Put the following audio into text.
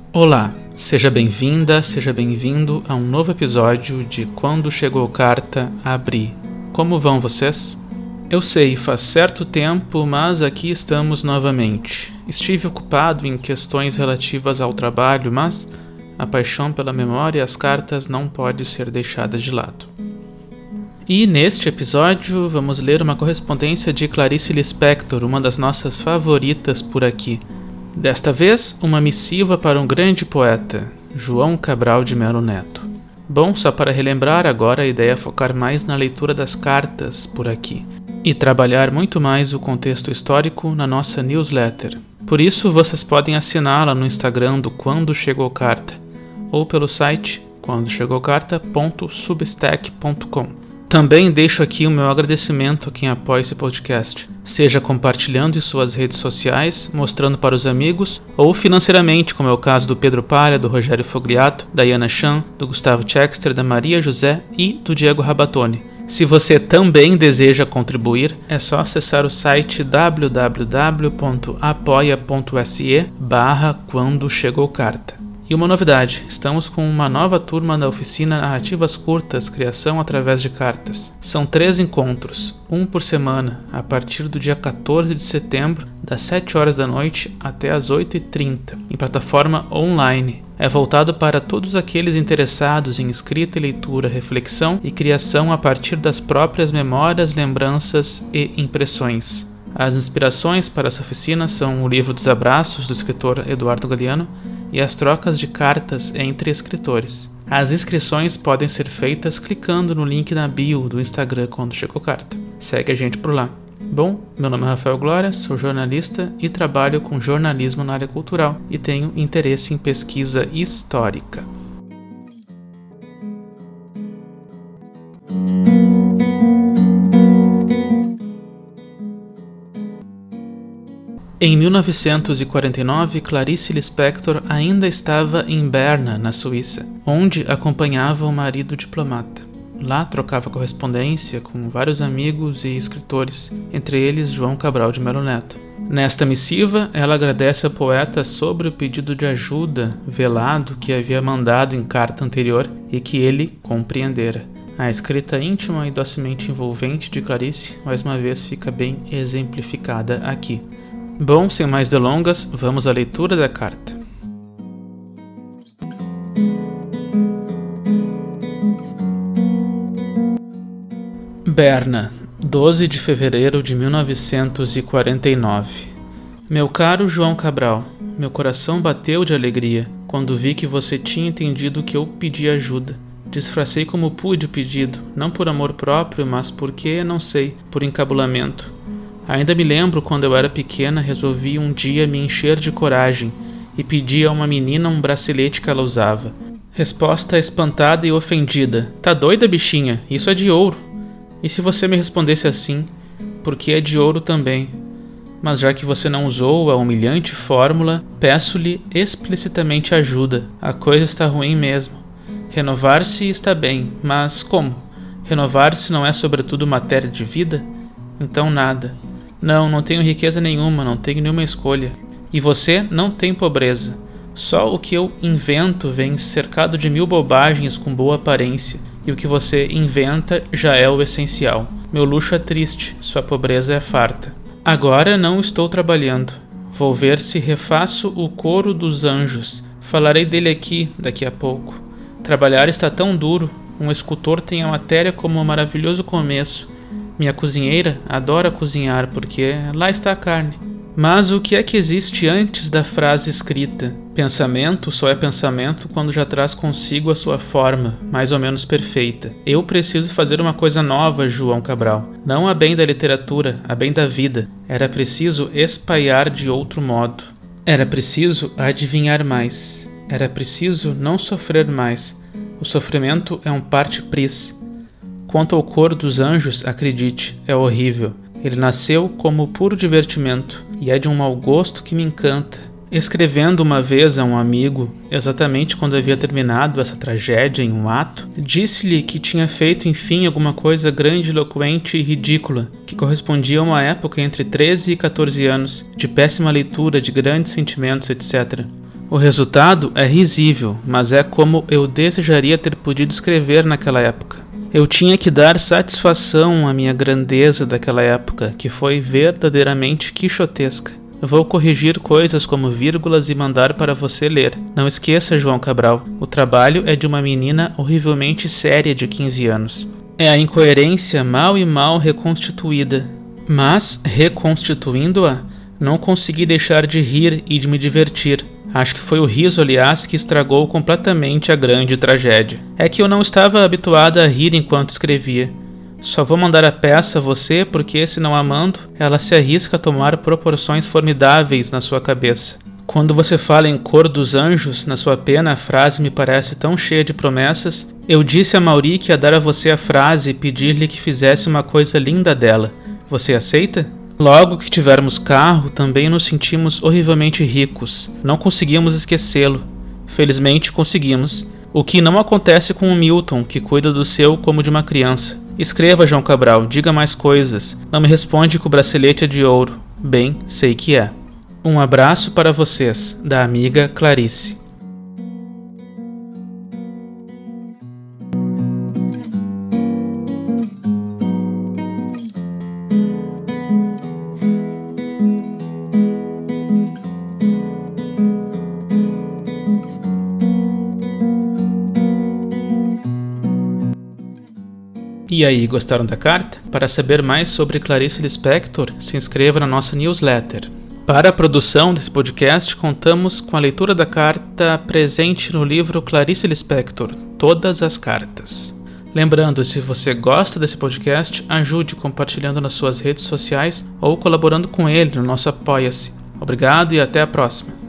Olá, seja bem-vinda, seja bem-vindo a um novo episódio de Quando Chegou Carta, Abri. Como vão vocês? Eu sei, faz certo tempo, mas aqui estamos novamente. Estive ocupado em questões relativas ao trabalho, mas a paixão pela memória e as cartas não pode ser deixada de lado. E neste episódio vamos ler uma correspondência de Clarice Lispector, uma das nossas favoritas por aqui. Desta vez, uma missiva para um grande poeta, João Cabral de Melo Neto. Bom, só para relembrar, agora a ideia é focar mais na leitura das cartas por aqui e trabalhar muito mais o contexto histórico na nossa newsletter. Por isso, vocês podem assiná-la no Instagram do Quando Chegou Carta ou pelo site quandochegoucarta.substack.com. Também deixo aqui o meu agradecimento a quem apoia esse podcast, seja compartilhando em suas redes sociais, mostrando para os amigos, ou financeiramente, como é o caso do Pedro Palha, do Rogério Fogliato, da Iana Chan, do Gustavo Chexter, da Maria José e do Diego Rabatoni. Se você também deseja contribuir, é só acessar o site www.apoia.se/quandochegoucarta. E uma novidade, estamos com uma nova turma da oficina Narrativas Curtas, Criação através de Cartas. São 3 encontros, um por semana, a partir do dia 14 de setembro, das 7 horas da noite até as 8h30, em plataforma online. É voltado para todos aqueles interessados em escrita e leitura, reflexão e criação a partir das próprias memórias, lembranças e impressões. As inspirações para essa oficina são o livro dos Abraços, do escritor Eduardo Galeano, e as trocas de cartas entre escritores. As inscrições podem ser feitas clicando no link na bio do Instagram Quando Chegou Carta. Segue a gente por lá. Bom, meu nome é Rafael Glória, sou jornalista e trabalho com jornalismo na área cultural e tenho interesse em pesquisa histórica. Em 1949, Clarice Lispector ainda estava em Berna, na Suíça, onde acompanhava o marido diplomata. Lá trocava correspondência com vários amigos e escritores, entre eles João Cabral de Melo Neto. Nesta missiva, ela agradece ao poeta sobre o pedido de ajuda velado que havia mandado em carta anterior e que ele compreendera. A escrita íntima e docemente envolvente de Clarice, mais uma vez, fica bem exemplificada aqui. Bom, sem mais delongas, vamos à leitura da carta. Berna, 12 de fevereiro de 1949. Meu caro João Cabral, meu coração bateu de alegria quando vi que você tinha entendido que eu pedi ajuda. Disfarcei como pude o pedido, não por amor próprio, mas porque, não sei, por encabulamento. Ainda me lembro quando eu era pequena, resolvi um dia me encher de coragem e pedi a uma menina um bracelete que ela usava. Resposta espantada e ofendida: tá doida, bichinha? Isso é de ouro. E se você me respondesse assim, porque é de ouro também? Mas já que você não usou a humilhante fórmula, peço-lhe explicitamente ajuda. A coisa está ruim mesmo. Renovar-se está bem, mas como? Renovar-se não é sobretudo matéria de vida? Então nada. Não tenho riqueza nenhuma, não tenho nenhuma escolha. E você não tem pobreza. Só o que eu invento vem cercado de 1000 bobagens com boa aparência. E o que você inventa já é o essencial. Meu luxo é triste, sua pobreza é farta. Agora não estou trabalhando. Vou ver se refaço o coro dos anjos. Falarei dele aqui, daqui a pouco. Trabalhar está tão duro. Um escultor tem a matéria como um maravilhoso começo. Minha cozinheira adora cozinhar porque lá está a carne. Mas o que é que existe antes da frase escrita? Pensamento só é pensamento quando já traz consigo a sua forma, mais ou menos perfeita. Eu preciso fazer uma coisa nova, João Cabral. Não a bem da literatura, a bem da vida. Era preciso espaiar de outro modo. Era preciso adivinhar mais. Era preciso não sofrer mais. O sofrimento é um parte pris. Quanto ao coro dos anjos, acredite, é horrível. Ele nasceu como puro divertimento e é de um mau gosto que me encanta. Escrevendo uma vez a um amigo, exatamente quando havia terminado essa tragédia em um ato, disse-lhe que tinha feito enfim alguma coisa grandiloquente e ridícula, que correspondia a uma época entre 13 e 14 anos, de péssima leitura, de grandes sentimentos, etc. O resultado é risível, mas é como eu desejaria ter podido escrever naquela época. Eu tinha que dar satisfação à minha grandeza daquela época, que foi verdadeiramente quixotesca. Vou corrigir coisas como vírgulas e mandar para você ler. Não esqueça, João Cabral, o trabalho é de uma menina horrivelmente séria de 15 anos. É a incoerência mal e mal reconstituída. Mas, reconstituindo-a, não consegui deixar de rir e de me divertir. Acho que foi o riso, aliás, que estragou completamente a grande tragédia. É que eu não estava habituada a rir enquanto escrevia. Só vou mandar a peça a você porque, se não amando, ela se arrisca a tomar proporções formidáveis na sua cabeça. Quando você fala em cor dos anjos, na sua pena a frase me parece tão cheia de promessas. Eu disse a Mauri que ia dar a você a frase e pedir-lhe que fizesse uma coisa linda dela. Você aceita? Logo que tivermos carro, também nos sentimos horrivelmente ricos. Não conseguimos esquecê-lo. Felizmente conseguimos. O que não acontece com o Milton, que cuida do seu como de uma criança. Escreva, João Cabral, diga mais coisas. Não me responde que o bracelete é de ouro. Bem, sei que é. Um abraço para vocês, da amiga Clarice. E aí, gostaram da carta? Para saber mais sobre Clarice Lispector, se inscreva na nossa newsletter. Para a produção desse podcast, contamos com a leitura da carta presente no livro Clarice Lispector, Todas as Cartas. Lembrando, se você gosta desse podcast, ajude compartilhando nas suas redes sociais ou colaborando com ele no nosso Apoia-se. Obrigado e até a próxima.